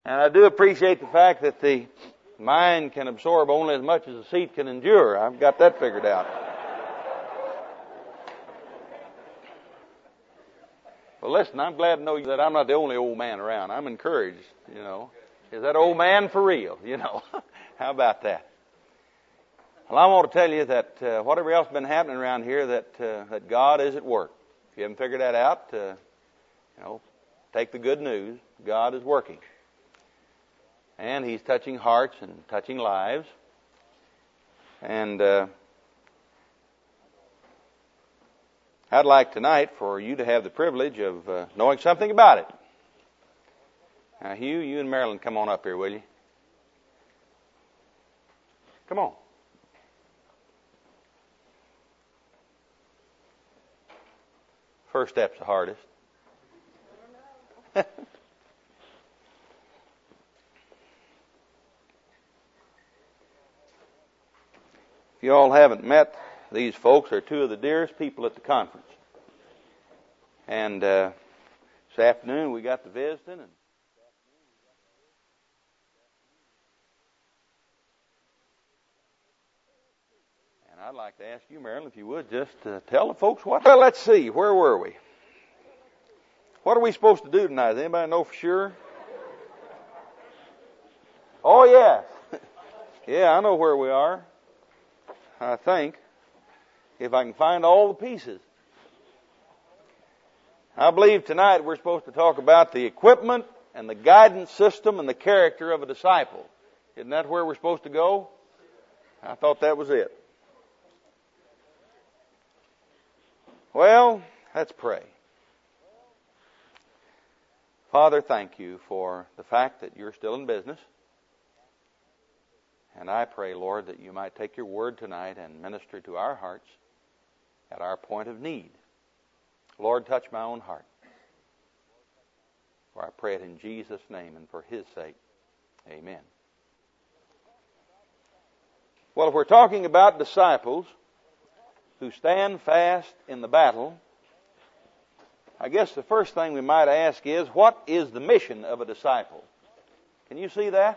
And I do appreciate the fact that the mind can absorb only as much as the seat can endure. I've got that figured out. Well, listen, I'm glad to know that I'm not the only old man around. I'm encouraged, Is that old man for real, How about that? Well, I want to tell you that whatever else has been happening around here, that God is at work. If you haven't figured that out, take the good news. God is working. And He's touching hearts and touching lives. And I'd like tonight for you to have the privilege of knowing something about it. Now, Hugh, you and Marilyn, come on up here, will you? Come on. First step's the hardest. If you all haven't met these folks, they're two of the dearest people at the conference. And this afternoon we got to visiting. And I'd like to ask you, Marilyn, if you would, just tell the folks what. Well, let's see. Where were we? What are we supposed to do tonight? Does anybody know for sure? Oh, yes. Yeah, I know where we are. I think. If I can find all the pieces. I believe tonight we're supposed to talk about the equipment and the guidance system and the character of a disciple. Isn't that where we're supposed to go? I thought that was it. Well, let's pray. Father, thank you for the fact that you're still in business. And I pray, Lord, that you might take your word tonight and minister to our hearts at our point of need. Lord, touch my own heart. For I pray it in Jesus' name and for His sake. Amen. Well, if we're talking about disciples who stand fast in the battle, I guess the first thing we might ask is, what is the mission of a disciple? Can you see that?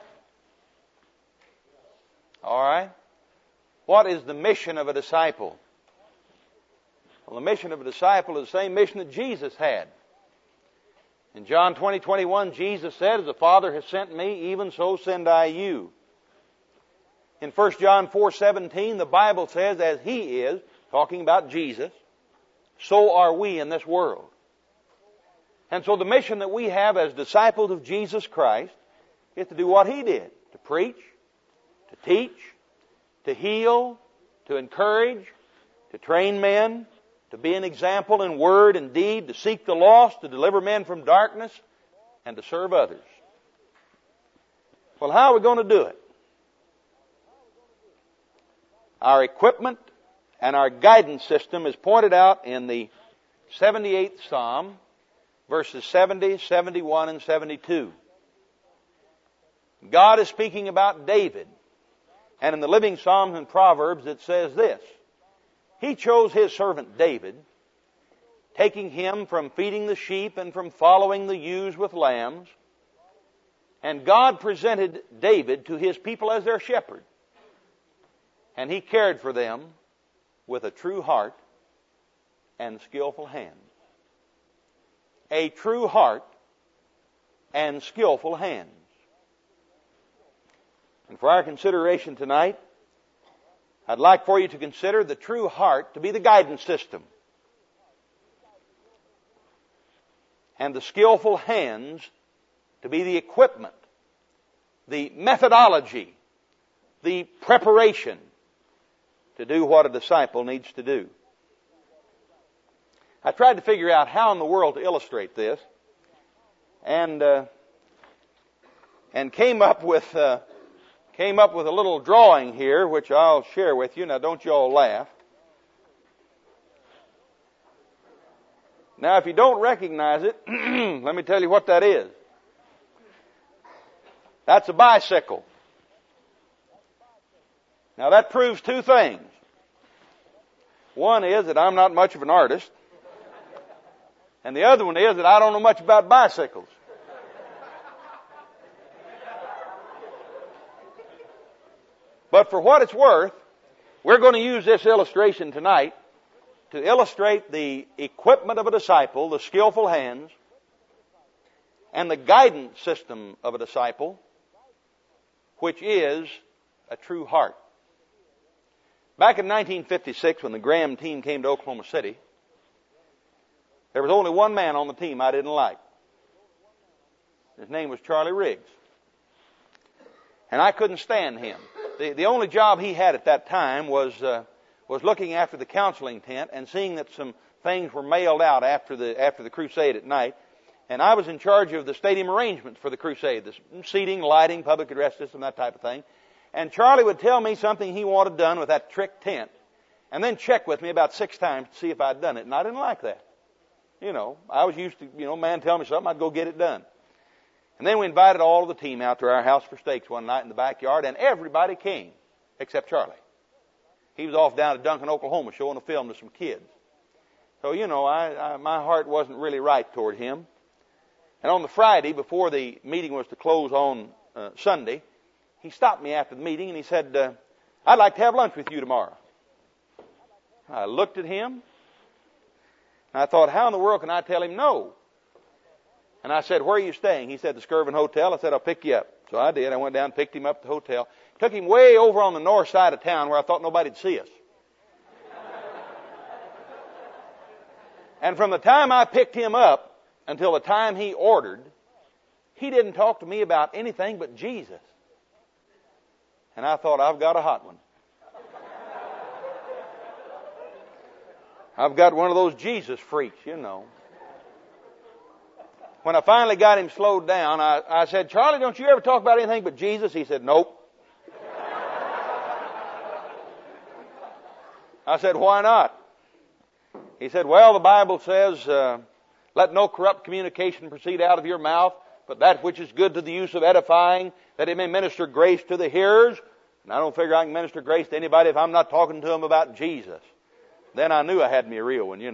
All right. What is the mission of a disciple? Well, the mission of a disciple is the same mission that Jesus had. In John 20:21, Jesus said, "As the Father has sent me, even so send I you." In 1 John 4:17, the Bible says, "As He is," talking about Jesus, "so are we in this world." And so the mission that we have as disciples of Jesus Christ is to do what He did. To preach, to teach, to heal, to encourage, to train men, to be an example in word and deed, to seek the lost, to deliver men from darkness, and to serve others. Well, how are we going to do it? Our equipment and our guidance system is pointed out in the 78th Psalm, verses 70, 71, and 72. God is speaking about David. And in the Living Psalms and Proverbs it says this: He chose His servant David, taking him from feeding the sheep and from following the ewes with lambs. And God presented David to His people as their shepherd. And He cared for them with a true heart and skillful hands. A true heart and skillful hands. And for our consideration tonight, I'd like for you to consider the true heart to be the guidance system, and the skillful hands to be the equipment, the methodology, the preparation to do what a disciple needs to do. I tried to figure out how in the world to illustrate this, and came up with a little drawing here, which I'll share with you. Now, don't you all laugh. Now, if you don't recognize it, let me tell you what that is. That's a bicycle. Now, that proves two things. One is that I'm not much of an artist. And the other one is that I don't know much about bicycles. But for what it's worth, we're going to use this illustration tonight to illustrate the equipment of a disciple, the skillful hands, and the guidance system of a disciple, which is a true heart. Back in 1956, when the Graham team came to Oklahoma City, there was only one man on the team I didn't like. His name was Charlie Riggs. And I couldn't stand him. The only job he had at that time was looking after the counseling tent and seeing that some things were mailed out after the crusade at night. And I was in charge of the stadium arrangements for the crusade, the seating, lighting, public address system, that type of thing. And Charlie would tell me something he wanted done with that trick tent, and then check with me about 6 times to see if I'd done it. And I didn't like that. I was used to, man tell me something, I'd go get it done. And then we invited all of the team out to our house for steaks one night in the backyard, and everybody came except Charlie. He was off down to Duncan, Oklahoma, showing a film to some kids. So, my heart wasn't really right toward him. And on the Friday, before the meeting was to close on Sunday, he stopped me after the meeting and he said, I'd like to have lunch with you tomorrow. I looked at him and I thought, how in the world can I tell him no? And I said, where are you staying? He said, the Skirvin Hotel. I said, I'll pick you up. So I did. I went down and picked him up at the hotel. Took him way over on the north side of town where I thought nobody'd see us. And from the time I picked him up until the time he ordered, he didn't talk to me about anything but Jesus. And I thought, I've got a hot one. I've got one of those Jesus freaks, When I finally got him slowed down, I said, Charlie, don't you ever talk about anything but Jesus? He said, nope. I said, why not? He said, well, the Bible says, let no corrupt communication proceed out of your mouth, but that which is good to the use of edifying, that it may minister grace to the hearers. And I don't figure I can minister grace to anybody if I'm not talking to them about Jesus. Then I knew I had me a real one,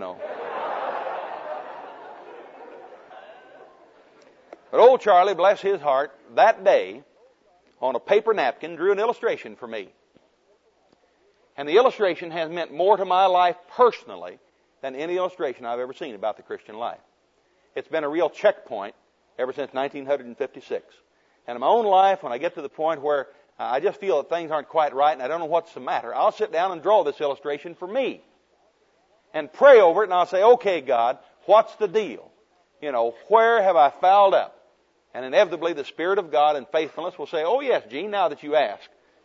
But old Charlie, bless his heart, that day, on a paper napkin, drew an illustration for me. And the illustration has meant more to my life personally than any illustration I've ever seen about the Christian life. It's been a real checkpoint ever since 1956. And in my own life, when I get to the point where I just feel that things aren't quite right and I don't know what's the matter, I'll sit down and draw this illustration for me. And pray over it, and I'll say, okay, God, what's the deal? Where have I fouled up? And inevitably the Spirit of God and faithfulness will say, oh yes, Gene, now that you ask,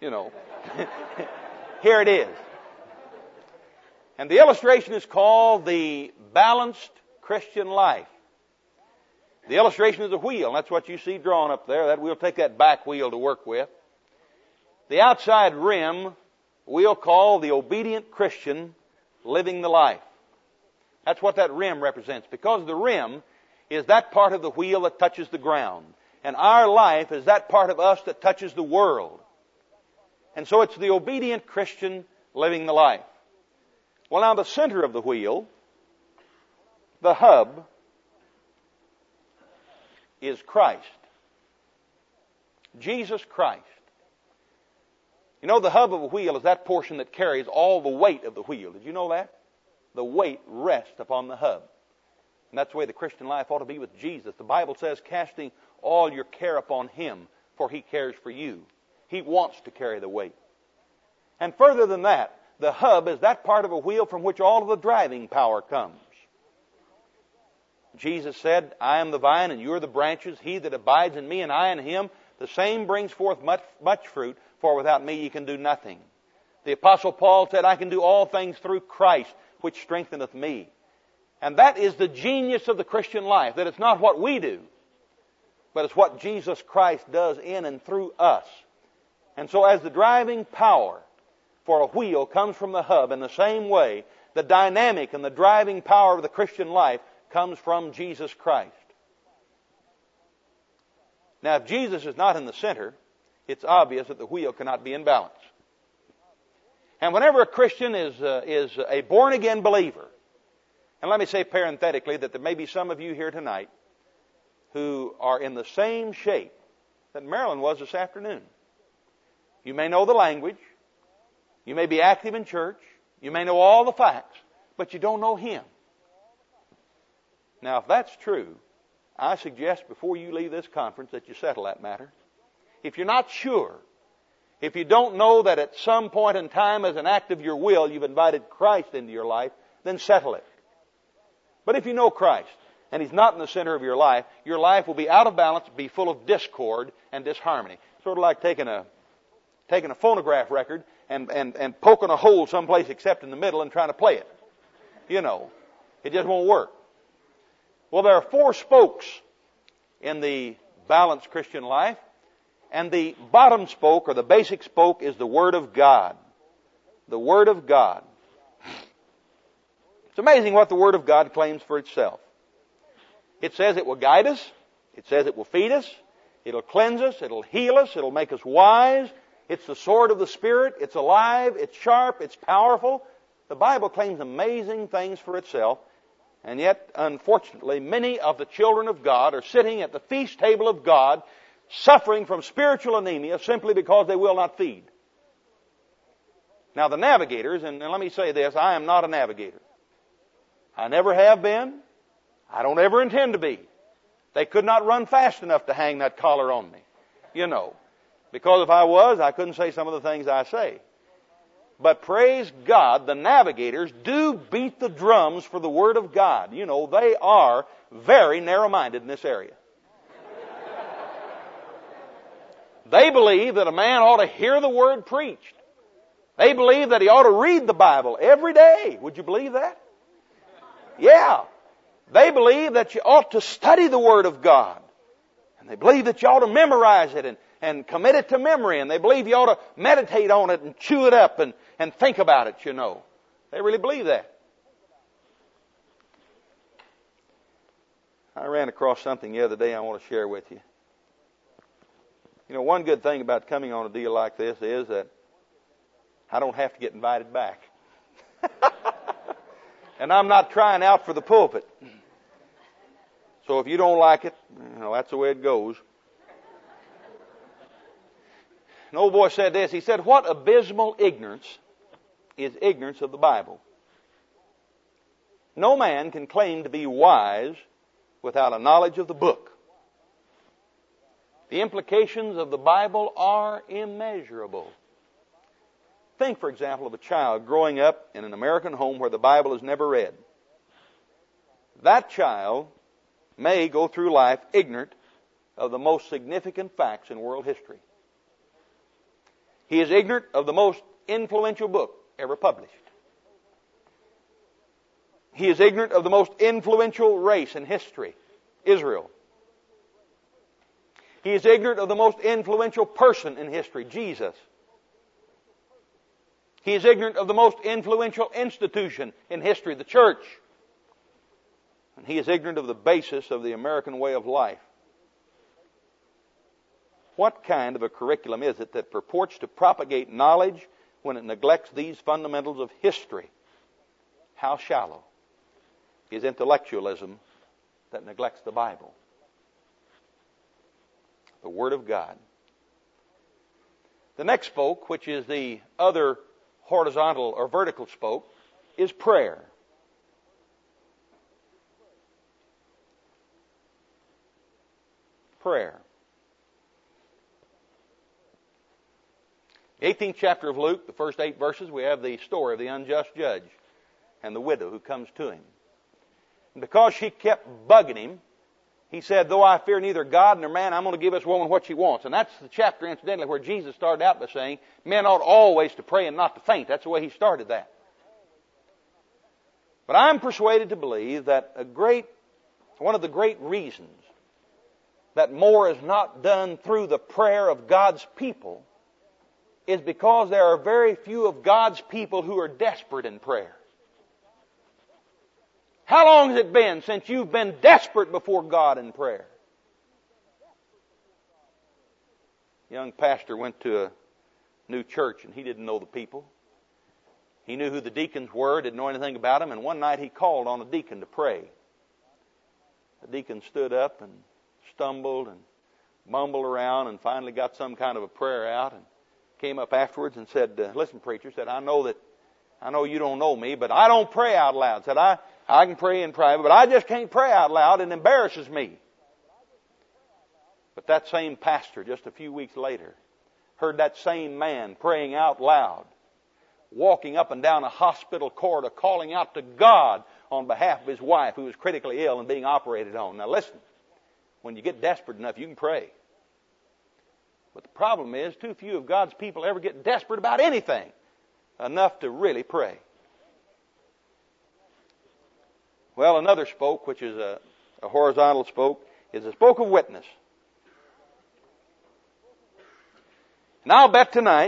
here it is. And the illustration is called the balanced Christian life. The illustration is a wheel, and that's what you see drawn up there. That we'll take that back wheel to work with. The outside rim we'll call the obedient Christian living the life. That's what that rim represents, because the rim is that part of the wheel that touches the ground. And our life is that part of us that touches the world. And so it's the obedient Christian living the life. Well, now the center of the wheel, the hub, is Christ. Jesus Christ. The hub of a wheel is that portion that carries all the weight of the wheel. Did you know that? The weight rests upon the hub. And that's the way the Christian life ought to be with Jesus. The Bible says, casting all your care upon Him, for He cares for you. He wants to carry the weight. And further than that, the hub is that part of a wheel from which all of the driving power comes. Jesus said, I am the vine and you are the branches. He that abides in me and I in him, the same brings forth much fruit, for without me ye can do nothing. The Apostle Paul said, I can do all things through Christ, which strengtheneth me. And that is the genius of the Christian life, that it's not what we do, but it's what Jesus Christ does in and through us. And so as the driving power for a wheel comes from the hub, in the same way, the dynamic and the driving power of the Christian life comes from Jesus Christ. Now, if Jesus is not in the center, it's obvious that the wheel cannot be in balance. And whenever a Christian is a born-again believer, and let me say parenthetically that there may be some of you here tonight who are in the same shape that Marilyn was this afternoon. You may know the language. You may be active in church. You may know all the facts, but you don't know Him. Now, if that's true, I suggest before you leave this conference that you settle that matter. If you're not sure, if you don't know that at some point in time as an act of your will you've invited Christ into your life, then settle it. But if you know Christ and He's not in the center of your life will be out of balance, be full of discord and disharmony. Sort of like taking a phonograph record and poking a hole someplace except in the middle and trying to play it. You know, it just won't work. Well, there are 4 spokes in the balanced Christian life, and the bottom spoke, or the basic spoke, is the Word of God. The Word of God. It's amazing what the Word of God claims for itself. It says it will guide us. It says it will feed us. It'll cleanse us. It'll heal us. It'll make us wise. It's the sword of the Spirit. It's alive. It's sharp. It's powerful. The Bible claims amazing things for itself. And yet, unfortunately, many of the children of God are sitting at the feast table of God suffering from spiritual anemia simply because they will not feed. Now, the navigators, and let me say this, I am not a navigator. I never have been. I don't ever intend to be. They could not run fast enough to hang that collar on me. You know. Because if I was, I couldn't say some of the things I say. But praise God, the navigators do beat the drums for the Word of God. You know, they are very narrow-minded in this area. They believe that a man ought to hear the Word preached. They believe that he ought to read the Bible every day. Would you believe that? Yeah. They believe that you ought to study the Word of God. And they believe that you ought to memorize it and commit it to memory. And they believe you ought to meditate on it and chew it up and think about it, you know. They really believe that. I ran across something the other day I want to share with you. You know, one good thing about coming on a deal like this is that I don't have to get invited back. And I'm not trying out for the pulpit. So if you don't like it, you know, that's the way it goes. An old boy said this. He said, "What abysmal ignorance is ignorance of the Bible? No man can claim to be wise without a knowledge of the book. The implications of the Bible are immeasurable." Think, for example, of a child growing up in an American home where the Bible is never read. That child may go through life ignorant of the most significant facts in world history. He is ignorant of the most influential book ever published. He is ignorant of the most influential race in history, Israel. He is ignorant of the most influential person in history, Jesus. He is ignorant of the most influential institution in history, the church. And he is ignorant of the basis of the American way of life. What kind of a curriculum is it that purports to propagate knowledge when it neglects these fundamentals of history? How shallow is intellectualism that neglects the Bible, the Word of God? The next spoke, which is the other horizontal or vertical spoke, is prayer. Prayer. The 18th chapter of Luke, the first 8 verses, we have the story of the unjust judge and the widow who comes to him. And because she kept bugging him, he said, "Though I fear neither God nor man, I'm going to give this woman what she wants." And that's the chapter, incidentally, where Jesus started out by saying, men ought always to pray and not to faint. That's the way he started that. But I'm persuaded to believe that one of the great reasons that more is not done through the prayer of God's people is because there are very few of God's people who are desperate in prayer. How long has it been since you've been desperate before God in prayer? A young pastor went to a new church and he didn't know the people. He knew who the deacons were, didn't know anything about them, and one night he called on a deacon to pray. The deacon stood up and stumbled and mumbled around and finally got some kind of a prayer out. And came up afterwards and said, listen, preacher, said, I know you don't know me, but I don't pray out loud. Said, I can pray in private, but I just can't pray out loud. It embarrasses me. But that same pastor, just a few weeks later, heard that same man praying out loud, walking up and down a hospital corridor, calling out to God on behalf of his wife who was critically ill and being operated on. Now listen, when you get desperate enough, you can pray. But the problem is, too few of God's people ever get desperate about anything enough to really pray. Well, another spoke, which is a horizontal spoke, is a spoke of witness. And I'll bet tonight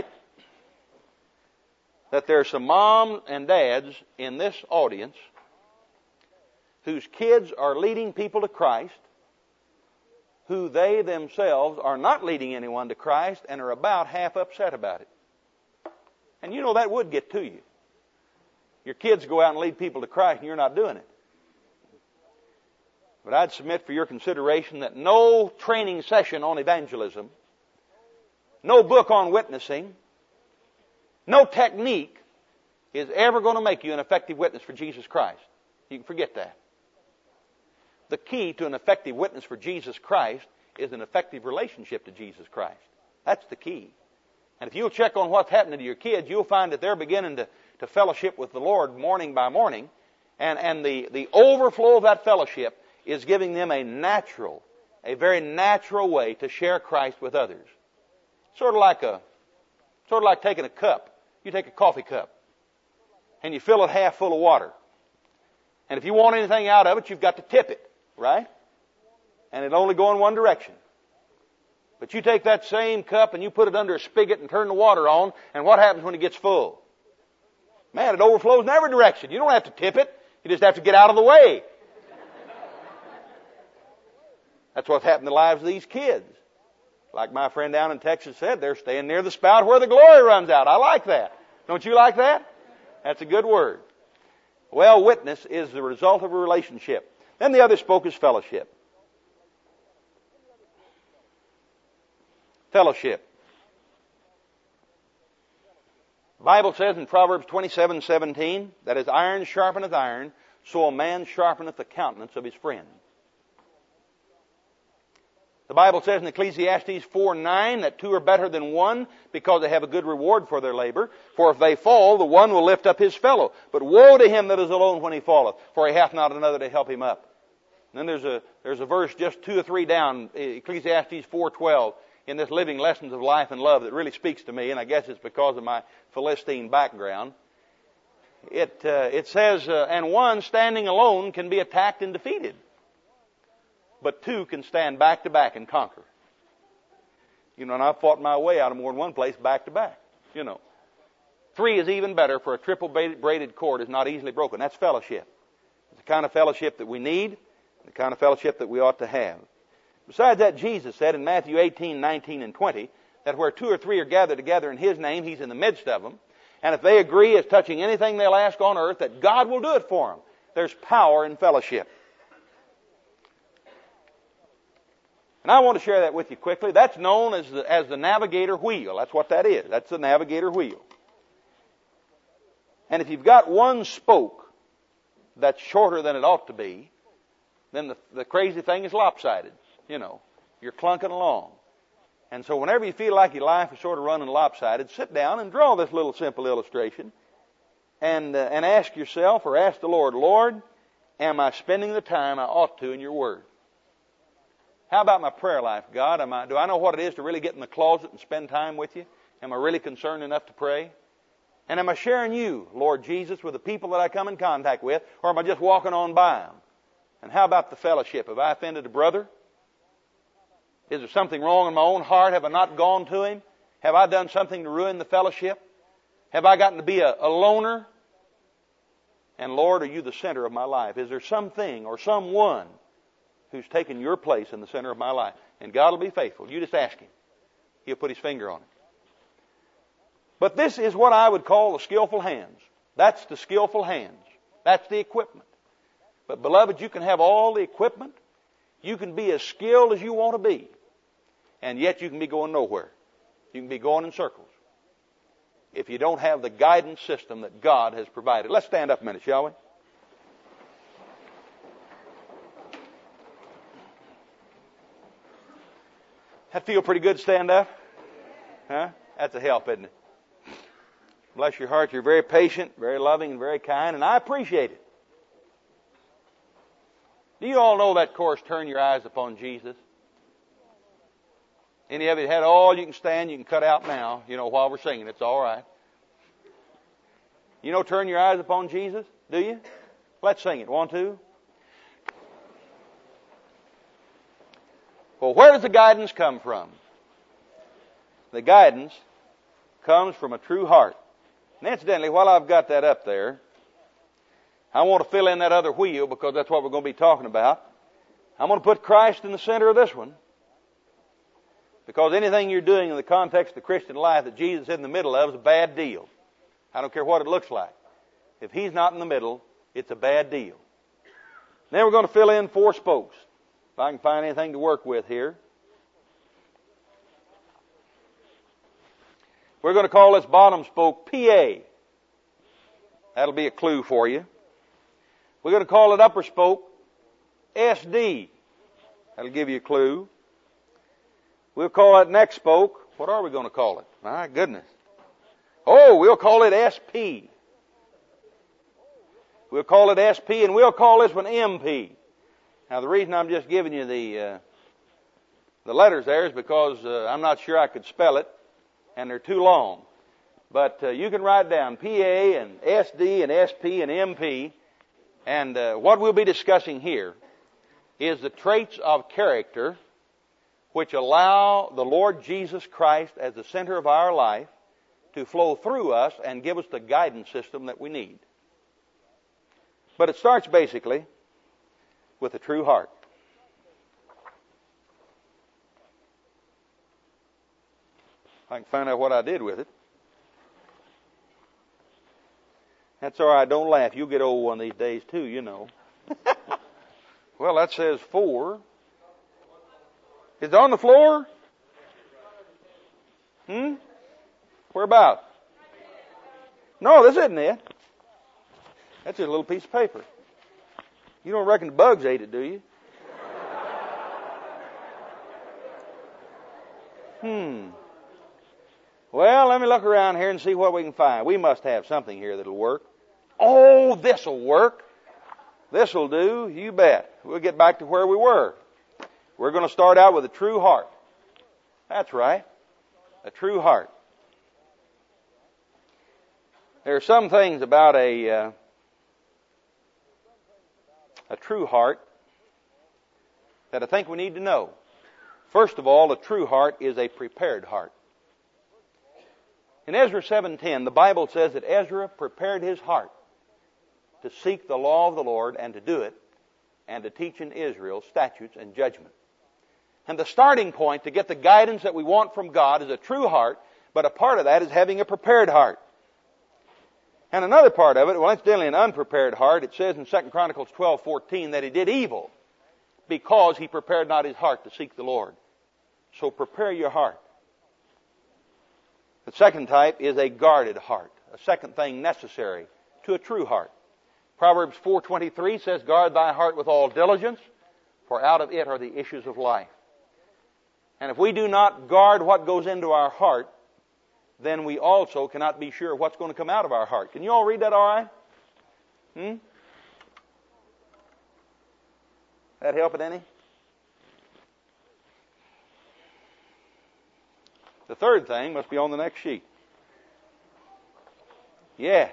that there are some moms and dads in this audience whose kids are leading people to Christ, who they themselves are not leading anyone to Christ and are about half upset about it. And you know that would get to you. Your kids go out and lead people to Christ and you're not doing it. But I'd submit for your consideration that no training session on evangelism, no book on witnessing, no technique is ever going to make you an effective witness for Jesus Christ. You can forget that. The key to an effective witness for Jesus Christ is an effective relationship to Jesus Christ. That's the key. And if you'll check on what's happening to your kids, you'll find that they're beginning to fellowship with the Lord morning by morning. And the overflow of that fellowship is giving them a very natural way to share Christ with others. Sort of like taking a cup. You take a coffee cup and you fill it half full of water. And if you want anything out of it, you've got to tip it, right? And it'll only go in one direction. But you take that same cup and you put it under a spigot and turn the water on, and what happens when it gets full? Man, it overflows in every direction. You don't have to tip it. You just have to get out of the way. That's what's happened to the lives of these kids. Like my friend down in Texas said, they're staying near the spout where the glory runs out. I like that. Don't you like that? That's a good word. Well, witness is the result of a relationship. Then the other spoke is fellowship. Fellowship. The Bible says in Proverbs 27:17, that as iron sharpeneth iron, so a man sharpeneth the countenance of his friend. The Bible says in Ecclesiastes 4:9 that two are better than one because they have a good reward for their labor. For if they fall, the one will lift up his fellow. But woe to him that is alone when he falleth, for he hath not another to help him up. And then there's a verse just 2 or 3 down, Ecclesiastes 4:12, in this Living Lessons of Life and Love that really speaks to me, and I guess it's because of my Philistine background. It says, and one standing alone can be attacked and defeated, but two can stand back to back and conquer. You know, and I've fought my way out of more than one place back to back. You know, 3 is even better, for a triple braided cord is not easily broken. That's fellowship. It's the kind of fellowship that we need, the kind of fellowship that we ought to have. Besides that, Jesus said in Matthew 18:19 and 20, that where 2 or 3 are gathered together in His name, He's in the midst of them. And if they agree as touching anything they'll ask on earth, that God will do it for them. There's power in fellowship. And I want to share that with you quickly. That's known as the navigator wheel. That's what that is. That's the navigator wheel. And if you've got one spoke that's shorter than it ought to be, then the crazy thing is lopsided. You know, you're clunking along. And so whenever you feel like your life is sort of running lopsided, sit down and draw this little simple illustration and ask yourself, or ask the Lord, Lord, am I spending the time I ought to in your Word? How about my prayer life, God? Do I know what it is to really get in the closet and spend time with you? Am I really concerned enough to pray? And am I sharing you, Lord Jesus, with the people that I come in contact with, or am I just walking on by them? And how about the fellowship? Have I offended a brother? Is there something wrong in my own heart? Have I not gone to him? Have I done something to ruin the fellowship? Have I gotten to be a loner? And Lord, are you the center of my life? Is there something or someone who's taken your place in the center of my life? And God will be faithful. You just ask Him. He'll put His finger on it. But this is what I would call the skillful hands. That's the skillful hands. That's the equipment. But beloved, you can have all the equipment. You can be as skilled as you want to be. And yet you can be going nowhere. You can be going in circles. if you don't have the guidance system that God has provided. Let's stand up a minute, shall we? That feel pretty good, stand up? Huh? That's a help, isn't it? Bless your heart, you're very patient, very loving, and very kind, and I appreciate it. Do you all know that chorus, Turn Your Eyes Upon Jesus? Any of you had all you can stand, you can cut out now, while we're singing. It's all right. You know Turn Your Eyes Upon Jesus? Do you? Let's sing it. 1, 2. Well, where does the guidance come from? The guidance comes from a true heart. And incidentally, while I've got that up there, I want to fill in that other wheel because that's what we're going to be talking about. I'm going to put Christ in the center of this one. Because anything you're doing in the context of the Christian life that Jesus is in the middle of is a bad deal. I don't care what it looks like. If He's not in the middle, it's a bad deal. Then we're going to fill in 4 spokes. If I can find anything to work with here. We're going to call this bottom spoke PA. That'll be a clue for you. We're going to call it upper spoke SD. That'll give you a clue. We'll call it next spoke. What are we going to call it? My goodness. Oh, we'll call it SP. We'll call it SP, and we'll call this one MP. Now, the reason I'm just giving you the letters there is because I'm not sure I could spell it, and they're too long. But you can write down PA and SD and SP and MP. And what we'll be discussing here is the traits of character which allow the Lord Jesus Christ as the center of our life to flow through us and give us the guidance system that we need. But it starts basically with a true heart. I can find out what I did with it. That's all right, don't laugh. You'll get old one of these days too, you know. Well, that says 4. Is it on the floor? Where about? No, this isn't it. That's just a little piece of paper. You don't reckon the bugs ate it, do you? Well, let me look around here and see what we can find. We must have something here that'll work. Oh, this'll work. This'll do, you bet. We'll get back to where we were. We're going to start out with a true heart. That's right. A true heart. There are some things about a true heart that I think we need to know. First of all, a true heart is a prepared heart. In Ezra 7:10, the Bible says that Ezra prepared his heart to seek the law of the Lord and to do it, and to teach in Israel statutes and judgment. And the starting point to get the guidance that we want from God is a true heart, but a part of that is having a prepared heart. And another part of it, well, incidentally, an unprepared heart, it says in 2 Chronicles 12:14 that he did evil because he prepared not his heart to seek the Lord. So prepare your heart. The second type is a guarded heart, a second thing necessary to a true heart. Proverbs 4:23 says, guard thy heart with all diligence, for out of it are the issues of life. And if we do not guard what goes into our heart, then we also cannot be sure what's going to come out of our heart. Can you all read that all right? That help it any? The third thing must be on the next sheet. Yes.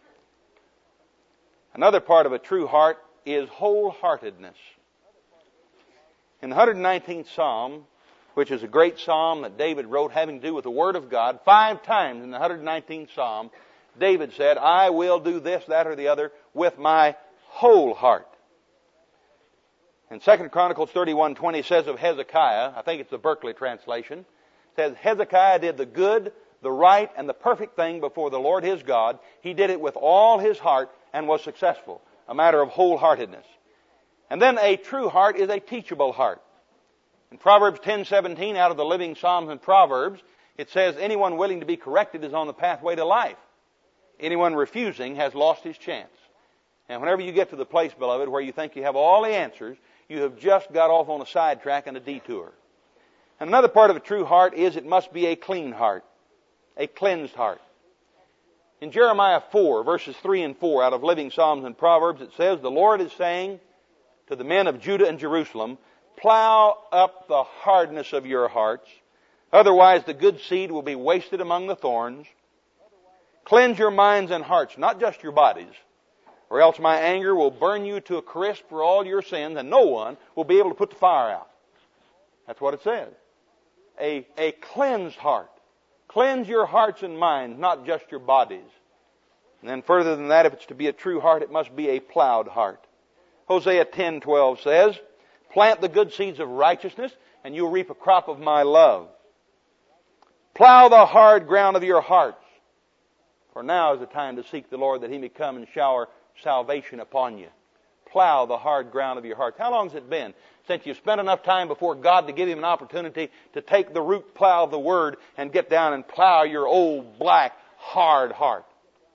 Another part of a true heart is wholeheartedness. In the 119th Psalm, which is a great psalm that David wrote having to do with the Word of God, 5 times in the 119th Psalm, David said, I will do this, that, or the other with my whole heart. And 2 Chronicles 31:20 says of Hezekiah, I think it's the Berkeley translation, says Hezekiah did the good, the right, and the perfect thing before the Lord his God. He did it with all his heart and was successful. A matter of wholeheartedness. And then a true heart is a teachable heart. In Proverbs 10:17, out of the Living Psalms and Proverbs, It says anyone willing to be corrected is on the pathway to life. Anyone refusing has lost his chance. And whenever you get to the place, beloved, where you think you have all the answers, you have just got off on a sidetrack and a detour. And another part of a true heart is it must be a clean heart, a cleansed heart. In Jeremiah 4, verses 3 and 4, out of Living Psalms and Proverbs, it says, the Lord is saying to the men of Judah and Jerusalem, plow up the hardness of your hearts, otherwise the good seed will be wasted among the thorns. Cleanse your minds and hearts, not just your bodies, or else my anger will burn you to a crisp for all your sins, and no one will be able to put the fire out. That's what it says. A cleansed heart. Cleanse your hearts and minds, not just your bodies. And then further than that, if it's to be a true heart, it must be a plowed heart. Hosea 10:12 says, plant the good seeds of righteousness, and you'll reap a crop of my love. Plow the hard ground of your hearts. For now is the time to seek the Lord, that He may come and shower salvation upon you. Plow the hard ground of your hearts. How long has it been since you've spent enough time before God to give Him an opportunity to take the root plow of the Word and get down and plow your old, black, hard heart?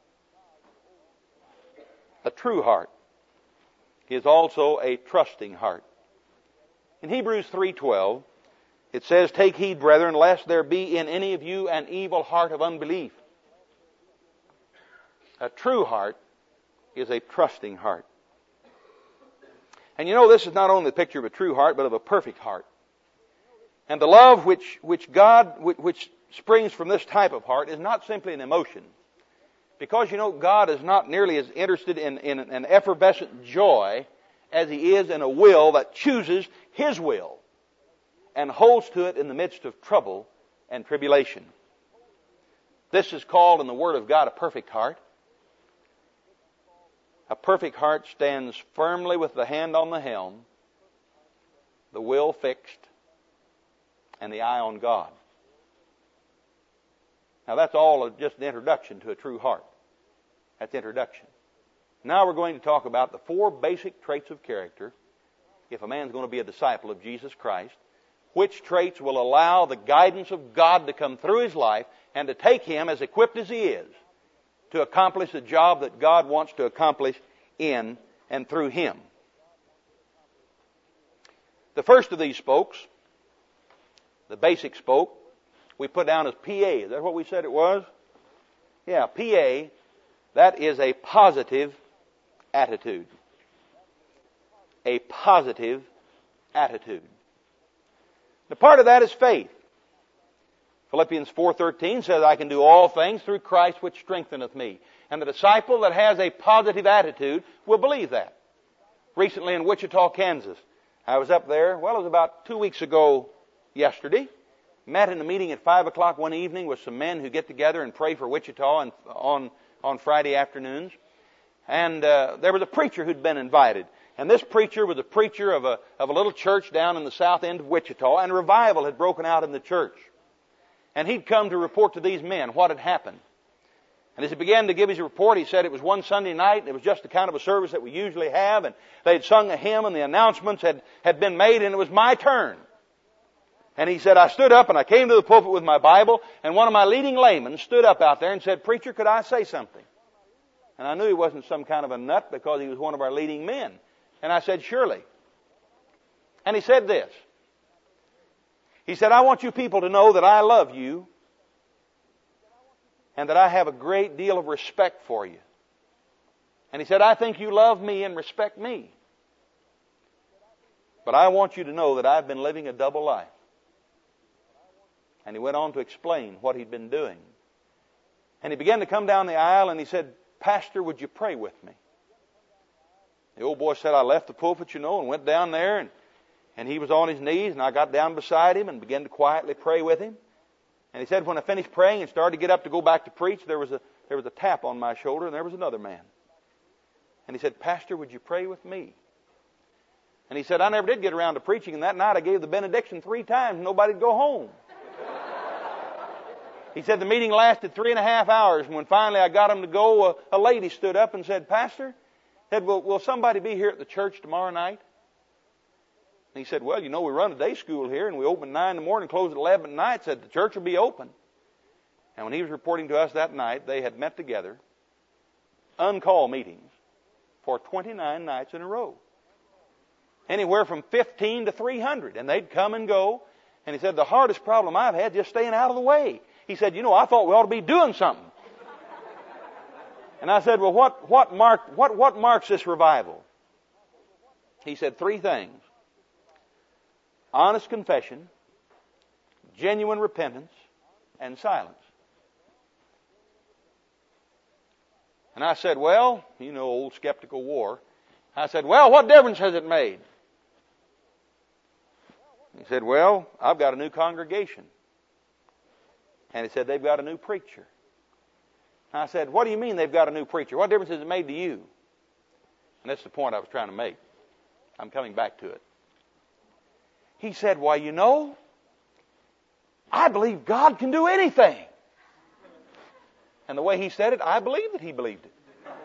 A true heart is also a trusting heart. In Hebrews 3:12, it says, take heed, brethren, lest there be in any of you an evil heart of unbelief. A true heart is a trusting heart. And you know, this is not only the picture of a true heart, but of a perfect heart. And the love which springs from this type of heart is not simply an emotion. Because, you know, God is not nearly as interested in an effervescent joy as He is in a will that chooses His will and holds to it in the midst of trouble and tribulation. This is called in the Word of God a perfect heart. A perfect heart stands firmly with the hand on the helm, the will fixed, and the eye on God. Now that's all just an introduction to a true heart. That's introduction. Now we're going to talk about the 4 basic traits of character if a man's going to be a disciple of Jesus Christ. Which traits will allow the guidance of God to come through his life and to take him, as equipped as he is, to accomplish the job that God wants to accomplish in and through him. The first of these spokes, the basic spoke, we put down as PA. Is that what we said it was? Yeah, PA. That is a positive attitude. A positive attitude. The part of that is faith. Philippians 4:13 says, I can do all things through Christ which strengtheneth me. And the disciple that has a positive attitude will believe that. Recently in Wichita, Kansas, I was up there, well, it was about 2 weeks ago yesterday. Met in a meeting at 5 o'clock one evening with some men who get together and pray for Wichita on Friday afternoons. And there was a preacher who'd been invited. And this preacher was a preacher of a little church down in the south end of Wichita, and revival had broken out in the church. And he'd come to report to these men what had happened. And as he began to give his report, he said it was one Sunday night, and it was just the kind of a service that we usually have, and they'd sung a hymn, and the announcements had been made, and it was my turn. And he said, I stood up, and I came to the pulpit with my Bible, and one of my leading laymen stood up out there and said, Preacher, could I say something? And I knew he wasn't some kind of a nut because he was one of our leading men. And I said, surely. And he said this. He said, I want you people to know that I love you and that I have a great deal of respect for you. And he said, I think you love me and respect me. But I want you to know that I've been living a double life. And he went on to explain what he'd been doing. And he began to come down the aisle and he said, Pastor, would you pray with me? The old boy said, I left the pulpit, and went down there, and he was on his knees, and I got down beside him and began to quietly pray with him. And he said, when I finished praying and started to get up to go back to preach, there was a tap on my shoulder, and there was another man. And he said, Pastor, would you pray with me? And he said, I never did get around to preaching, and that night I gave the benediction 3 times, and nobody'd go home. He said the meeting lasted 3.5 hours, and when finally I got him to go, a lady stood up and said, Pastor, said, will somebody be here at the church tomorrow night? And he said, well, we run a day school here, and we open 9 in the morning, close at 11 at night. Said, the church will be open. And when he was reporting to us that night, they had met together, uncalled meetings, for 29 nights in a row. Anywhere from 15 to 300. And they'd come and go. And he said, the hardest problem I've had is just staying out of the way. He said, I thought we ought to be doing something. And I said, well, what marks this revival? He said 3 things. Honest confession, genuine repentance, and silence. And I said, well, old skeptical war. I said, well, what difference has it made? He said, well, I've got a new congregation. And he said, they've got a new preacher. I said, what do you mean they've got a new preacher? What difference has it made to you? And that's the point I was trying to make. I'm coming back to it. He said, well, I believe God can do anything. And the way he said it, I believe that he believed it.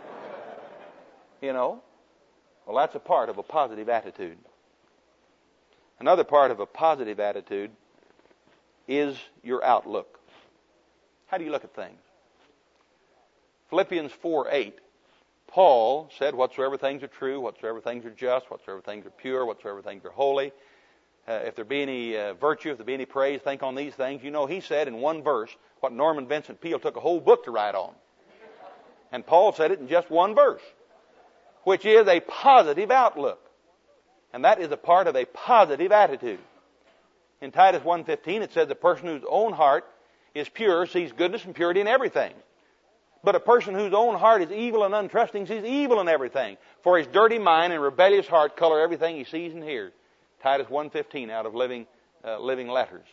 Well, that's a part of a positive attitude. Another part of a positive attitude is your outlook. How do you look at things? Philippians 4:8, Paul said, whatsoever things are true, whatsoever things are just, whatsoever things are pure, whatsoever things are holy, if there be any virtue, if there be any praise, think on these things. He said in one verse what Norman Vincent Peale took a whole book to write on. And Paul said it in just one verse, which is a positive outlook. And that is a part of a positive attitude. In Titus 1:15 it says, the person whose own heart is pure sees goodness and purity in everything. But a person whose own heart is evil and untrusting sees evil in everything. For his dirty mind and rebellious heart color everything he sees and hears. Titus 1:15 out of Living Letters.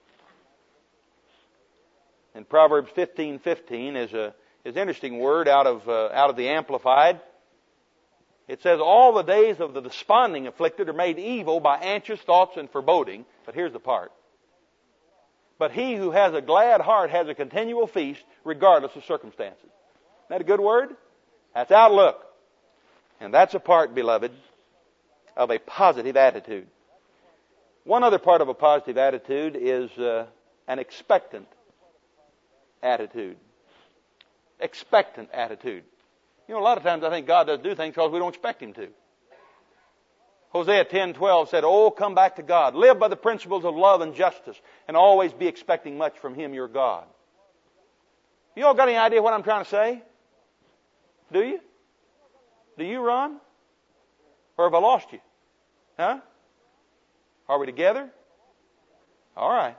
And Proverbs 15:15 is an interesting word out of the Amplified. It says, all the days of the desponding afflicted are made evil by anxious thoughts and foreboding. But here's the part. But he who has a glad heart has a continual feast regardless of circumstances. Isn't that a good word? That's outlook. And that's a part, beloved, of a positive attitude. One other part of a positive attitude is an expectant attitude. Expectant attitude. A lot of times I think God doesn't do things because we don't expect Him to. Hosea 10:12 said, oh, come back to God. Live by the principles of love and justice and always be expecting much from Him, your God. You all got any idea what I'm trying to say? Do you? Do you, Ron? Or have I lost you? Huh? Are we together? All right.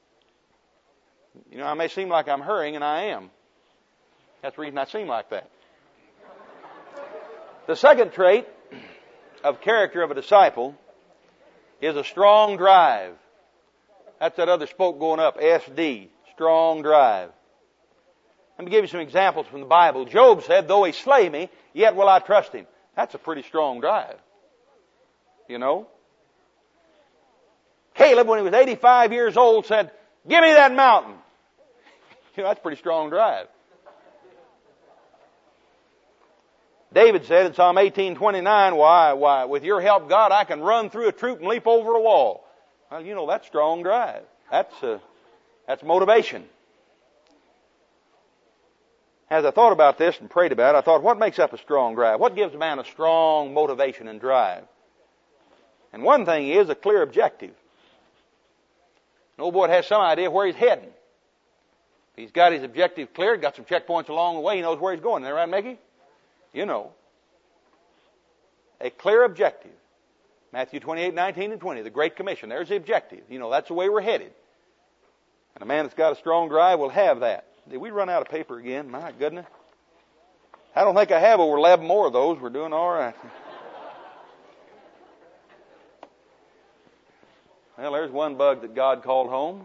I may seem like I'm hurrying, and I am. That's the reason I seem like that. The second trait of character of a disciple is a strong drive. That's that other spoke going up, SD, strong drive. Let me give you some examples from the Bible. Job said, though he slay me, yet will I trust him. That's a pretty strong drive. Caleb, when he was 85 years old, said, give me that mountain. That's a pretty strong drive. David said in Psalm 18:29, why, with your help, God, I can run through a troop and leap over a wall. Well, that's strong drive. That's motivation. As I thought about this and prayed about it, I thought, what makes up a strong drive? What gives a man a strong motivation and drive? And one thing is a clear objective. An old boy has some idea where he's heading. He's got his objective clear, got some checkpoints along the way, he knows where he's going. Isn't that right, Mickey? A clear objective. Matthew 28:19 and 20, the Great Commission. There's the objective. That's the way we're headed. And a man that's got a strong drive will have that. Did we run out of paper again? My goodness. I don't think I have over 11 more of those. We're doing all right. Well, there's one bug that God called home.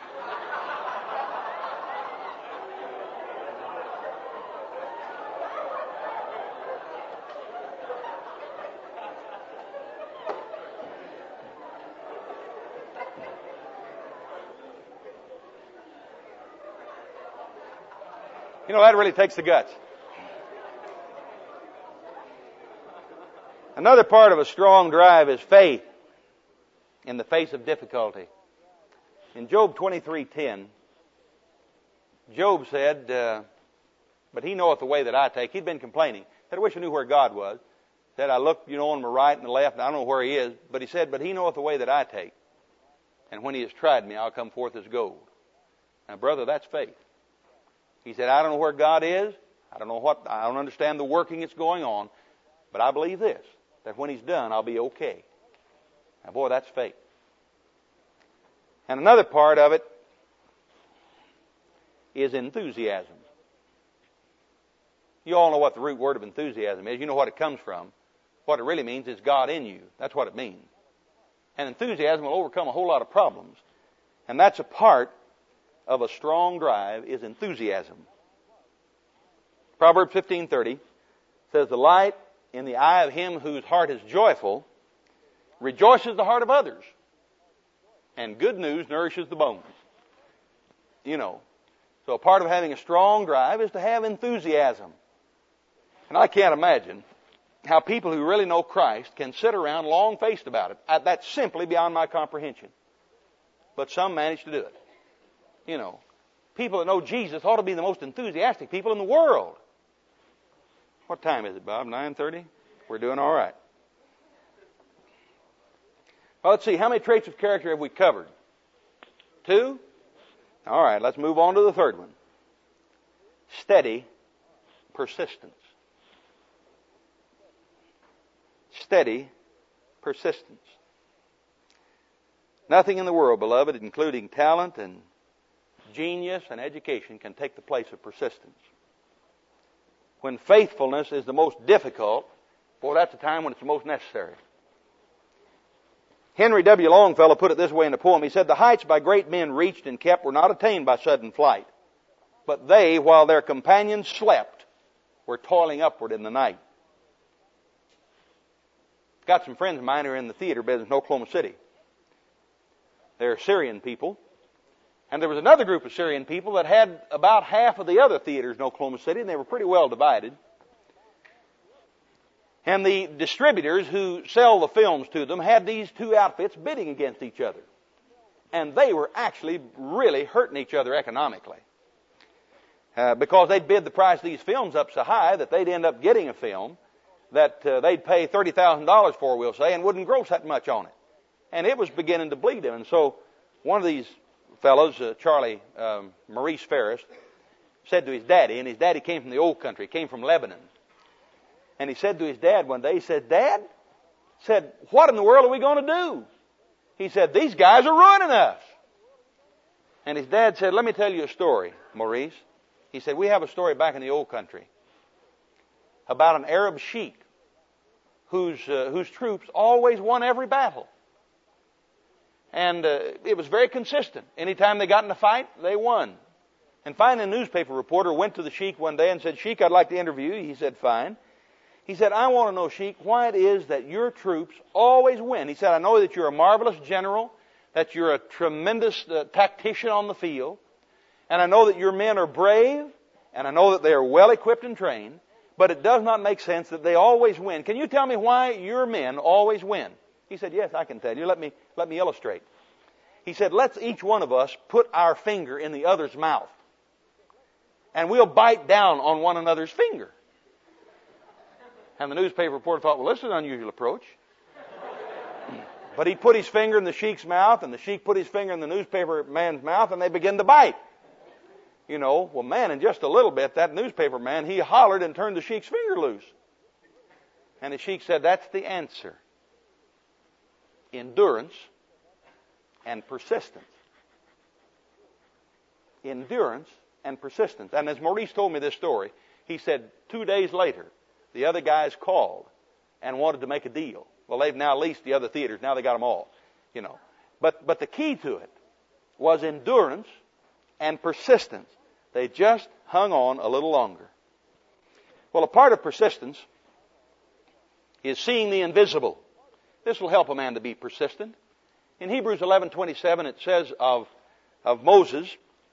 That really takes the guts. Another part of a strong drive is faith in the face of difficulty. In Job 23:10, Job said, but he knoweth the way that I take. He'd been complaining. Said, I wish I knew where God was. Said, I look, on my right and the left, and I don't know where he is. But he said, but he knoweth the way that I take. And when he has tried me, I'll come forth as gold. Now, brother, that's faith. He said, I don't know where God is. I don't understand the working that's going on. But I believe this, that when he's done, I'll be okay. Now, boy, that's faith. And another part of it is enthusiasm. You all know what the root word of enthusiasm is. You know what it comes from. What it really means is God in you. That's what it means. And enthusiasm will overcome a whole lot of problems. And that's a part of a strong drive, is enthusiasm. Proverbs 15:30 says, the light in the eye of him whose heart is joyful rejoices the heart of others. And good news nourishes the bones. So a part of having a strong drive is to have enthusiasm. And I can't imagine how people who really know Christ can sit around long-faced about it. That's simply beyond my comprehension. But some manage to do it. People that know Jesus ought to be the most enthusiastic people in the world. What time is it, Bob? 9:30? We're doing all right. Well, let's see. How many traits of character have we covered? 2? All right, let's move on to the third one. Steady persistence. Steady persistence. Nothing in the world, beloved, including talent and genius and education, can take the place of persistence. When faithfulness is the most difficult, boy, that's the time when it's the most necessary. Henry W. Longfellow put it this way in a poem. He said, the heights by great men reached and kept were not attained by sudden flight, but they, while their companions slept, were toiling upward in the night. Got some friends of mine who are in the theater business in Oklahoma City. They're Syrian people. And there was another group of Syrian people that had about half of the other theaters in Oklahoma City, and they were pretty well divided. And the distributors who sell the films to them had these two outfits bidding against each other. And they were actually really hurting each other economically. Because they'd bid the price of these films up so high that they'd end up getting a film that they'd pay $30,000 for, we'll say, and wouldn't gross that much on it. And it was beginning to bleed him. And so one of these fellows, Charlie Maurice Ferris, said to his daddy, and his daddy came from the old country, came from Lebanon. And he said to his dad one day, he said, Dad, what in the world are we going to do? He said, these guys are ruining us. And his dad said, let me tell you a story, Maurice. He said, we have a story back in the old country about an Arab sheik whose troops always won every battle. And it was very consistent. Anytime they got in a fight, they won. And finally, a newspaper reporter went to the sheik one day and said, Sheik, I'd like to interview you. He said, fine. He said, I want to know, Sheik, why it is that your troops always win. He said, I know that you're a marvelous general, that you're a tremendous tactician on the field, and I know that your men are brave, and I know that they are well equipped and trained, but it does not make sense that they always win. Can you tell me why your men always win? He said, yes, I can tell you. Let me illustrate. He said, let's each one of us put our finger in the other's mouth, and we'll bite down on one another's finger. And the newspaper reporter thought, well, this is an unusual approach. But he put his finger in the sheik's mouth, and the sheik put his finger in the newspaper man's mouth, and they began to bite. Well, man, in just a little bit, that newspaper man, he hollered and turned the sheik's finger loose. And the sheik said, that's the answer. Endurance and persistence. Endurance and persistence. And as Maurice told me this story, he said 2 days later, the other guys called and wanted to make a deal. Well, they've now leased the other theaters. Now they got them all, But the key to it was endurance and persistence. They just hung on a little longer. Well, a part of persistence is seeing the invisible. This will help a man to be persistent. In Hebrews 11:27, it says of Moses,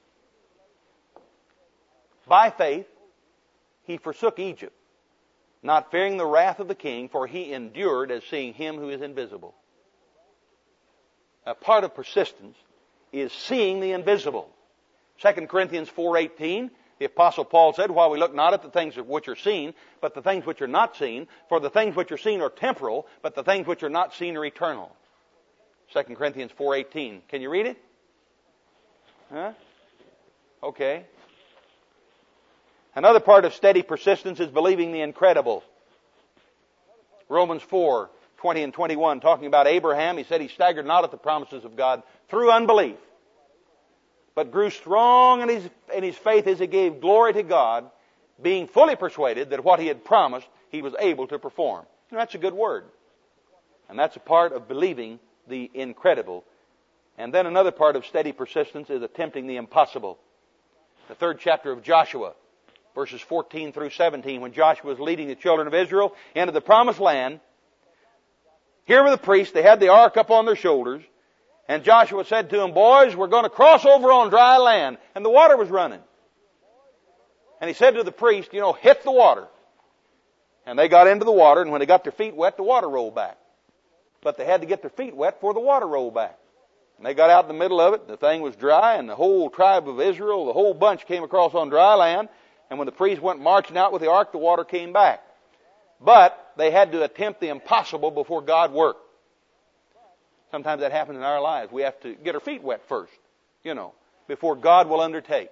by faith he forsook Egypt, not fearing the wrath of the king, for he endured as seeing him who is invisible. A part of persistence is seeing the invisible. 2 Corinthians 4:18, the Apostle Paul said, while we look not at the things which are seen, but the things which are not seen, for the things which are seen are temporal, but the things which are not seen are eternal. 2 Corinthians 4:18. Can you read it? Huh? Okay. Another part of steady persistence is believing the incredible. Romans 4:20 and 21, talking about Abraham, he said he staggered not at the promises of God through unbelief, but grew strong in his faith as he gave glory to God, being fully persuaded that what he had promised he was able to perform. That's a good word. And that's a part of believing the incredible. And then another part of steady persistence is attempting the impossible. The 3rd chapter of Joshua, verses 14 through 17, when Joshua was leading the children of Israel into the promised land, here were the priests, they had the ark up on their shoulders, and Joshua said to them, boys, we're going to cross over on dry land. And the water was running. And he said to the priest, hit the water. And they got into the water, and when they got their feet wet, the water rolled back. But they had to get their feet wet before the water rolled back. And they got out in the middle of it, the thing was dry, and the whole tribe of Israel, the whole bunch came across on dry land, and when the priest went marching out with the ark, the water came back. But they had to attempt the impossible before God worked. Sometimes that happens in our lives. We have to get our feet wet first, before God will undertake.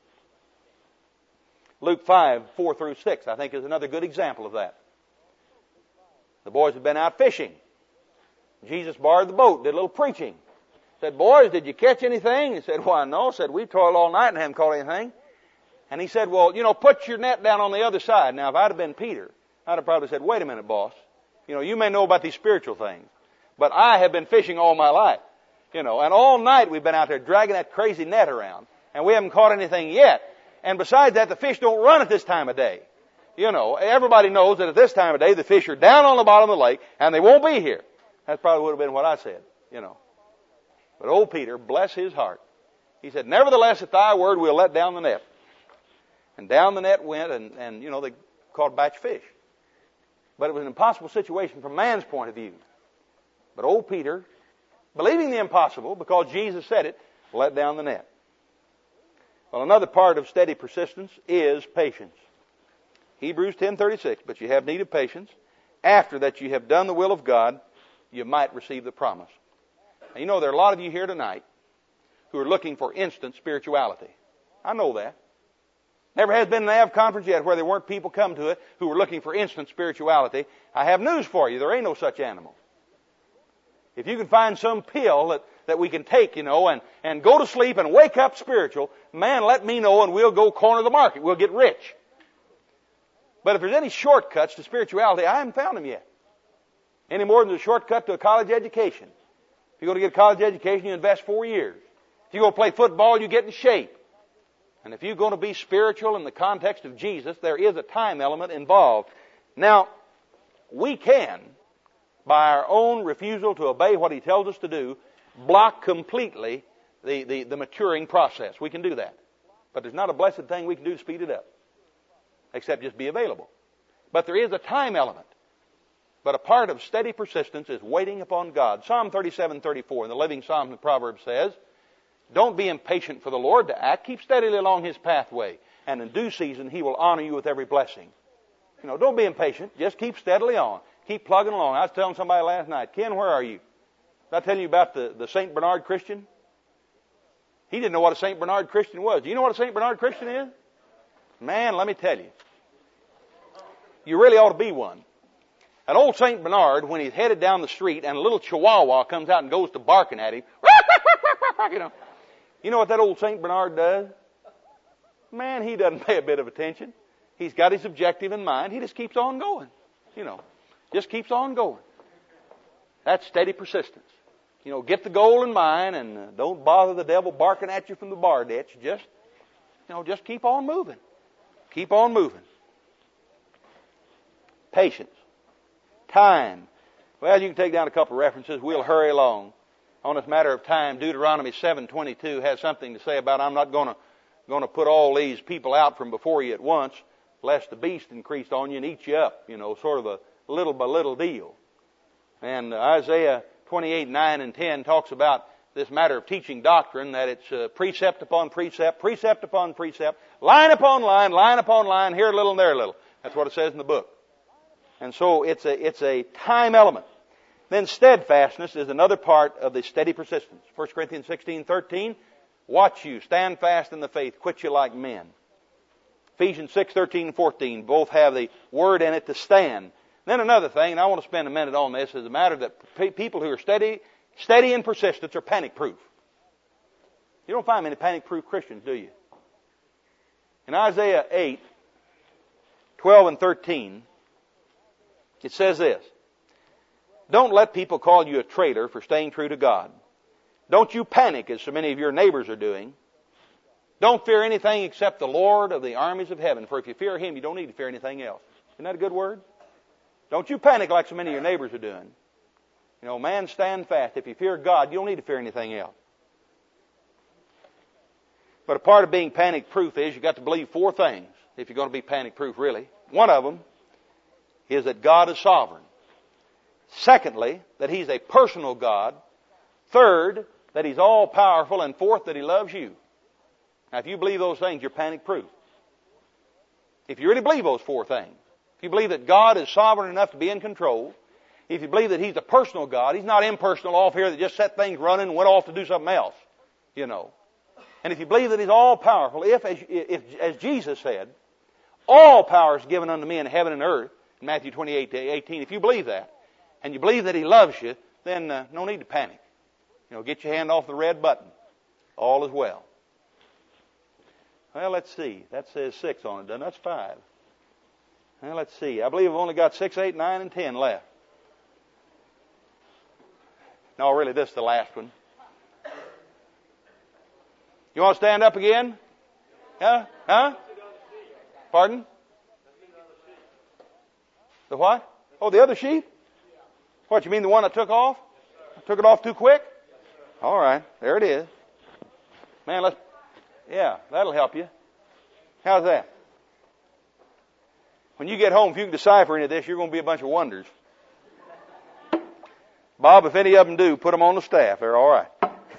Luke 5:4 through 6, I think, is another good example of that. The boys had been out fishing. Jesus borrowed the boat, did a little preaching. Said, boys, did you catch anything? He said, why, no. Said, we toiled all night and haven't caught anything. And he said, well, put your net down on the other side. Now, if I'd have been Peter, I'd have probably said, wait a minute, boss. You may know about these spiritual things, but I have been fishing all my life. And all night we've been out there dragging that crazy net around, and we haven't caught anything yet. And besides that, the fish don't run at this time of day. Everybody knows that at this time of day, the fish are down on the bottom of the lake, and they won't be here. That probably would have been what I said, But old Peter, bless his heart, he said, nevertheless, at thy word, we'll let down the net. And down the net went, and they caught a batch of fish. But it was an impossible situation from man's point of view. But old Peter, believing the impossible, because Jesus said it, let down the net. Well, another part of steady persistence is patience. Hebrews 10:36, but you have need of patience. After that you have done the will of God, you might receive the promise. Now, there are a lot of you here tonight who are looking for instant spirituality. I know that. Never has been an AV conference yet where there weren't people come to it who were looking for instant spirituality. I have news for you. There ain't no such animal. If you can find some pill that we can take, and go to sleep and wake up spiritual, man, let me know and we'll go corner the market. We'll get rich. But if there's any shortcuts to spirituality, I haven't found them yet. Any more than a shortcut to a college education. If you go to get a college education, you invest 4 years. If you go play football, you get in shape. And if you're going to be spiritual in the context of Jesus, there is a time element involved. Now, we can, by our own refusal to obey what He tells us to do, block completely the maturing process. We can do that. But there's not a blessed thing we can do to speed it up, except just be available. But there is a time element. But a part of steady persistence is waiting upon God. Psalm 37:34 in the Living Psalms and Proverbs says, don't be impatient for the Lord to act. Keep steadily along His pathway. And in due season, He will honor you with every blessing. Don't be impatient. Just keep steadily on. Keep plugging along. I was telling somebody last night, Ken, where are you? Did I tell you about the St. Bernard Christian? He didn't know what a St. Bernard Christian was. Do you know what a St. Bernard Christian is? Man, let me tell you. You really ought to be one. An old St. Bernard, when he's headed down the street and a little chihuahua comes out and goes to barking at him, you know what that old St. Bernard does? Man, he doesn't pay a bit of attention. He's got his objective in mind. He just keeps on going. Just keeps on going. That's steady persistence. Get the goal in mind and don't bother the devil barking at you from the bar ditch. Just keep on moving. Keep on moving. Patience. Time. Well, you can take down a couple of references. We'll hurry along. On this matter of time, Deuteronomy 7:22 has something to say about, I'm not going to put all these people out from before you at once, lest the beast increase on you and eat you up. Sort of a little by little deal. And Isaiah 28:9 and 10 talks about this matter of teaching doctrine, that it's precept upon precept, precept upon precept, line upon line, line upon line, here a little and there a little. That's what it says in the book. And so it's a time element. Then steadfastness is another part of the steady persistence. 1 Corinthians 16:13, watch you, stand fast in the faith, quit you like men. Ephesians 6:13 and 14 both have the word in it to stand. Then another thing, and I want to spend a minute on this, is a matter that people who are steady and persistent are panic-proof. You don't find many panic-proof Christians, do you? In Isaiah 8:12 and 13, it says this, don't let people call you a traitor for staying true to God. Don't you panic as so many of your neighbors are doing. Don't fear anything except the Lord of the armies of heaven, for if you fear Him, you don't need to fear anything else. Isn't that a good word? Don't you panic like so many of your neighbors are doing. You know, man, stand fast. If you fear God, you don't need to fear anything else. But a part of being panic-proof is you've got to believe four things if you're going to be panic-proof, really. One of them is that God is sovereign. Secondly, that He's a personal God. Third, that He's all-powerful. And fourth, that He loves you. Now, if you believe those things, you're panic-proof. If you really believe those four things, if you believe that God is sovereign enough to be in control, if you believe that He's a personal God, He's not impersonal off here that just set things running and went off to do something else, you know. And if you believe that He's all-powerful, if as Jesus said, all power is given unto me in heaven and earth, in Matthew 28:18, if you believe that, and you believe that He loves you, then no need to panic. You know, get your hand off the red button. All is well. Well, let's see. That says 6 on it, doesn't it? That's 5. Well, let's see. I believe I've only got 6, 8, 9, and 10 left. No, really, this is the last one. You want to stand up again? Huh? Pardon? The what? Oh, the other sheep? What, you mean the one I took off? I took it off too quick? All right, there it is. Man, yeah, that'll help you. How's that? When you get home, if you can decipher any of this, you're going to be a bunch of wonders. Bob, if any of them do, put them on the staff. They're all right.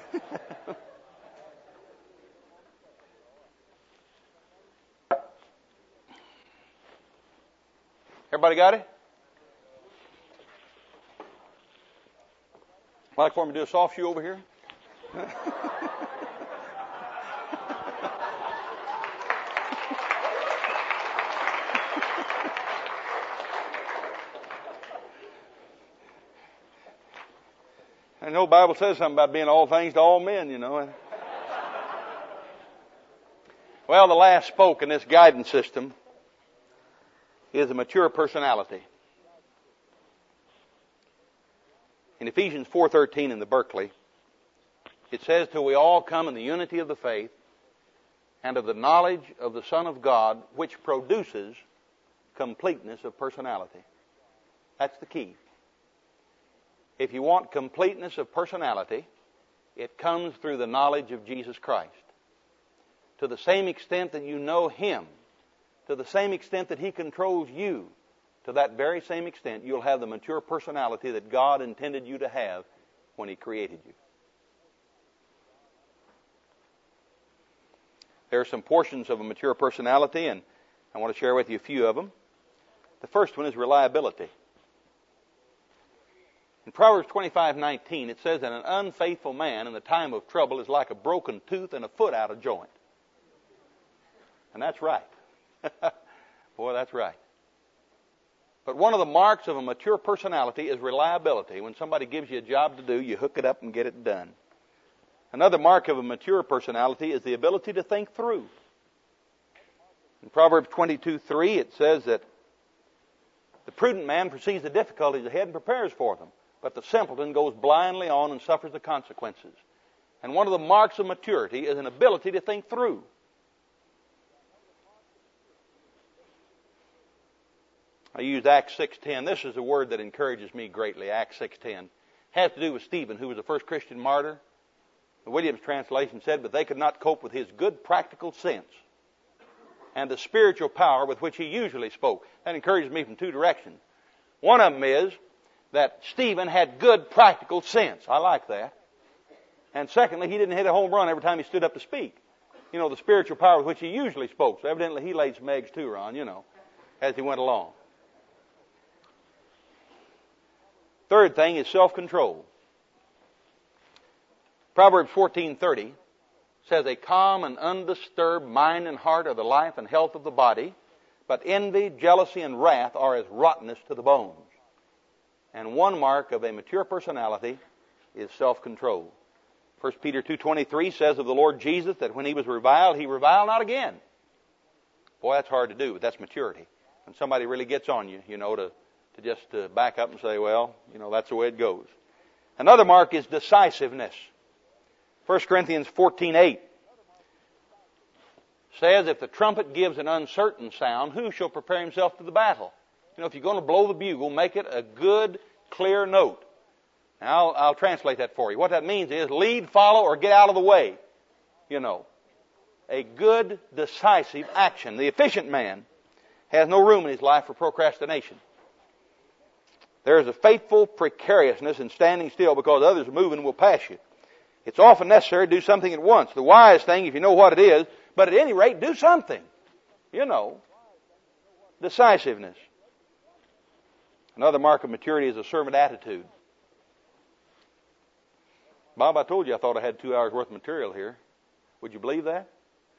Everybody got it? Like for me to do a soft shoe over here? I know the Bible says something about being all things to all men, you know. Well, the last spoke in this guidance system is a mature personality. In Ephesians 4:13 in the Berkeley, it says, till we all come in the unity of the faith and of the knowledge of the Son of God, which produces completeness of personality. That's the key. If you want completeness of personality, it comes through the knowledge of Jesus Christ. To the same extent that you know Him, to the same extent that He controls you, to that very same extent, you'll have the mature personality that God intended you to have when He created you. There are some portions of a mature personality, and I want to share with you a few of them. The first one is reliability. In Proverbs 25:19, it says that an unfaithful man in the time of trouble is like a broken tooth and a foot out of joint. And that's right. Boy, that's right. But one of the marks of a mature personality is reliability. When somebody gives you a job to do, you hook it up and get it done. Another mark of a mature personality is the ability to think through. In Proverbs 22:3, it says that the prudent man perceives the difficulties ahead and prepares for them, but the simpleton goes blindly on and suffers the consequences. And one of the marks of maturity is an ability to think through. I used Acts 6:10. This is a word that encourages me greatly, Acts 6:10. It has to do with Stephen, who was the first Christian martyr. The Williams translation said, but they could not cope with his good practical sense and the spiritual power with which he usually spoke. That encourages me from two directions. One of them is that Stephen had good practical sense. I like that. And secondly, he didn't hit a home run every time he stood up to speak. You know, the spiritual power with which he usually spoke. So evidently he laid some eggs too, Ron, as he went along. Third thing is self-control. Proverbs 14:30 says, a calm and undisturbed mind and heart are the life and health of the body, but envy, jealousy, and wrath are as rottenness to the bones. And one mark of a mature personality is self-control. 1 Peter 2:23 says of the Lord Jesus that when he was reviled, he reviled not again. Boy, that's hard to do, but that's maturity. When somebody really gets on you, to just back up and say, well, that's the way it goes. Another mark is decisiveness. 1 Corinthians 14:8 says, if the trumpet gives an uncertain sound, who shall prepare himself to the battle? If you're going to blow the bugle, make it a good, clear note. Now, I'll translate that for you. What that means is lead, follow, or get out of the way. A good, decisive action. The efficient man has no room in his life for procrastination. There is a faithful precariousness in standing still because others are moving and will pass you. It's often necessary to do something at once. The wise thing, if you know what it is, but at any rate, do something. Decisiveness. Another mark of maturity is a servant attitude. Bob, I told you I thought I had 2 hours worth of material here. Would you believe that?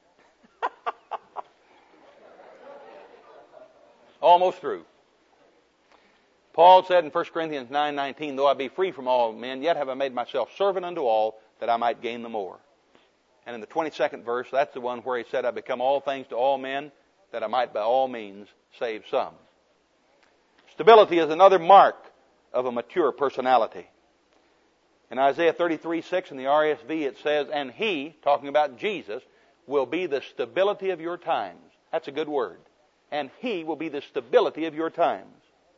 Almost through. Paul said in 1 Corinthians 9:19, though I be free from all men, yet have I made myself servant unto all, that I might gain the more. And in the 22nd verse, that's the one where he said, I become all things to all men, that I might by all means save some. Stability is another mark of a mature personality. In Isaiah 33:6 in the RSV it says, and he, talking about Jesus, will be the stability of your times. That's a good word. And he will be the stability of your times.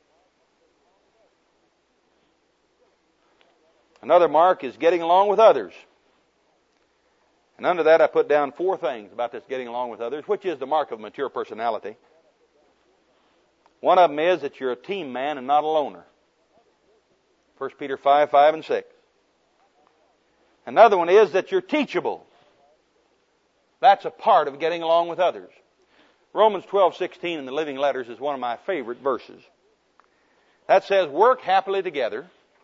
Another mark is getting along with others. And under that I put down 4 things about this getting along with others, which is the mark of mature personality. One of them is that you're a team man and not a loner. 1 Peter 5:5 and 6. Another one is that you're teachable. That's a part of getting along with others. Romans 12:16 in the Living Letters is one of my favorite verses. That says, work happily together.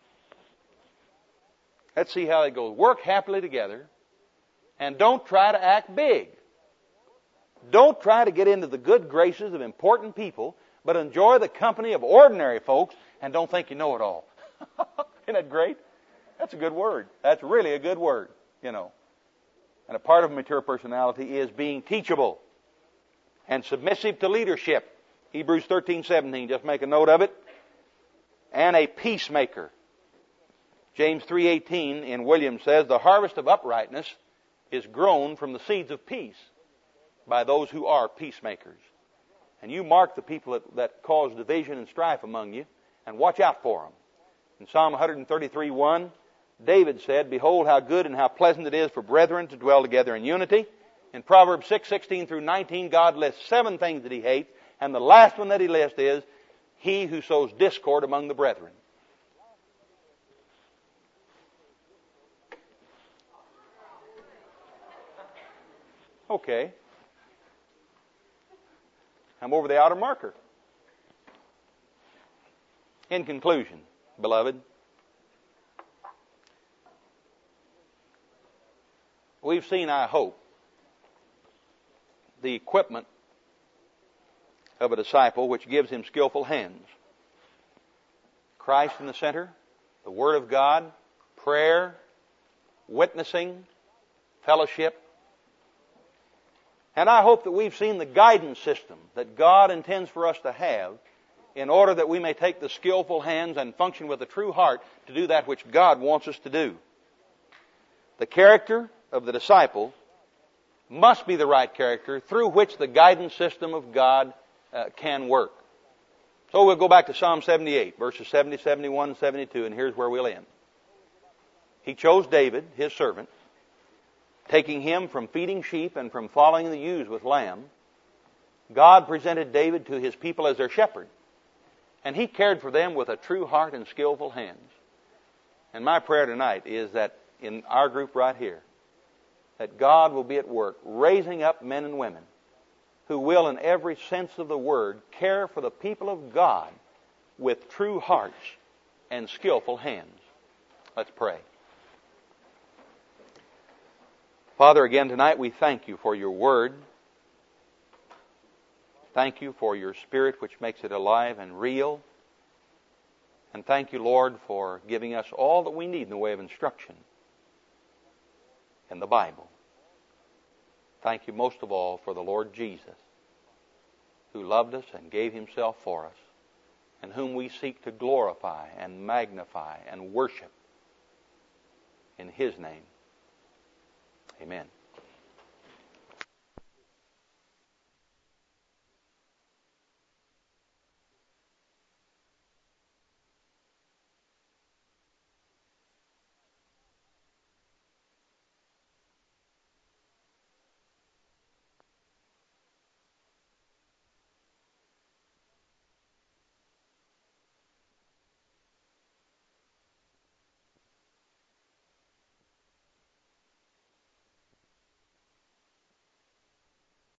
Let's see how it goes. Work happily together, and don't try to act big. Don't try to get into the good graces of important people, but enjoy the company of ordinary folks, and don't think you know it all. Isn't that great? That's a good word. That's really a good word, And a part of a mature personality is being teachable and submissive to leadership. Hebrews 13:17, just make a note of it. And a peacemaker. James 3:18 in Williams says, the harvest of uprightness is grown from the seeds of peace by those who are peacemakers. And you mark the people that cause division and strife among you, and watch out for them. In Psalm 133:1, David said, behold how good and how pleasant it is for brethren to dwell together in unity. In Proverbs 6:16 through 19, God lists 7 things that he hates, and the last one that he lists is, he who sows discord among the brethren. Okay. I'm over the outer marker. In conclusion, beloved, we've seen, I hope, the equipment of a disciple which gives him skillful hands. Christ in the center, the Word of God, prayer, witnessing, fellowship. And I hope that we've seen the guidance system that God intends for us to have in order that we may take the skillful hands and function with a true heart to do that which God wants us to do. The character of the disciple must be the right character through which the guidance system of God can work. So we'll go back to Psalm 78, verses 70, 71, and 72, and here's where we'll end. He chose David, his servant, taking him from feeding sheep and from following the ewes with lamb. God presented David to his people as their shepherd, and he cared for them with a true heart and skillful hands. And my prayer tonight is that in our group right here, that God will be at work raising up men and women who will, in every sense of the word, care for the people of God with true hearts and skillful hands. Let's pray. Father, again tonight we thank you for your word. Thank you for your Spirit which makes it alive and real. And thank you, Lord, for giving us all that we need in the way of instruction in the Bible. Thank you most of all for the Lord Jesus, who loved us and gave himself for us, and whom we seek to glorify and magnify and worship in his name. Amen.